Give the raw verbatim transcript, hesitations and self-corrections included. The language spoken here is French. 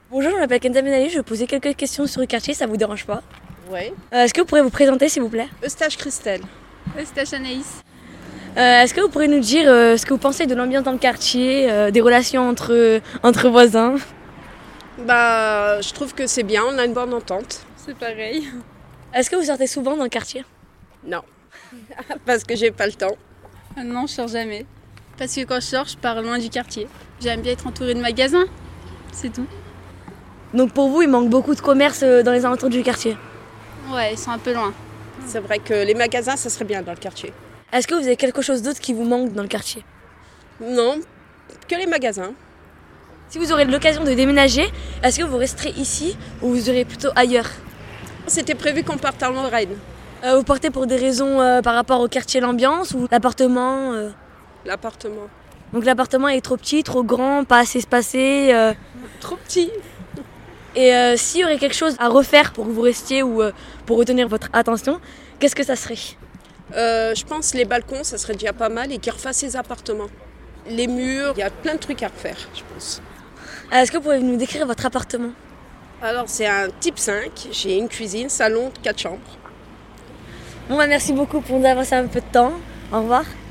Bonjour, je m'appelle Kenza Benali, je vais poser quelques questions sur le quartier, ça vous dérange pas? Oui. Euh, est-ce que vous pourriez vous présenter s'il vous plaît? Eustache Christelle. Eustache Anaïs. Euh, est-ce que vous pourriez nous dire euh, ce que vous pensez de l'ambiance dans le quartier, euh, des relations entre, entre voisins? Bah, je trouve que c'est bien, on a une bonne entente. C'est pareil. Est-ce que vous sortez souvent dans le quartier? Non, parce que j'ai pas le temps. Ah non, je sors jamais. Parce que quand je sors, je pars loin du quartier. J'aime bien être entourée de magasins, c'est tout. Donc pour vous, il manque beaucoup de commerces euh, dans les alentours du quartier. Ouais, ils sont un peu loin. C'est vrai que les magasins, ça serait bien dans le quartier. Est-ce que vous avez quelque chose d'autre qui vous manque dans le quartier? Non, que les magasins. Si vous aurez l'occasion de déménager, est-ce que vous resterez ici ou vous irez plutôt ailleurs? C'était prévu qu'on parte en Lorraine. Euh, vous partez pour des raisons euh, par rapport au quartier, l'ambiance ou l'appartement euh... L'appartement. Donc l'appartement est trop petit, trop grand, pas assez espacé. Euh... Trop petit. Et euh, s'il y aurait quelque chose à refaire pour que vous restiez ou euh, pour retenir votre attention, qu'est-ce que ça serait? euh, Je pense les balcons, ça serait déjà pas mal et qu'ils refassent les appartements. Les murs, il y a plein de trucs à refaire, je pense. Est-ce que vous pouvez nous décrire votre appartement? Alors c'est un type cinq, j'ai une cuisine, salon, quatre chambres. Bon bah merci beaucoup pour nous avoir passé un peu de temps. Au revoir.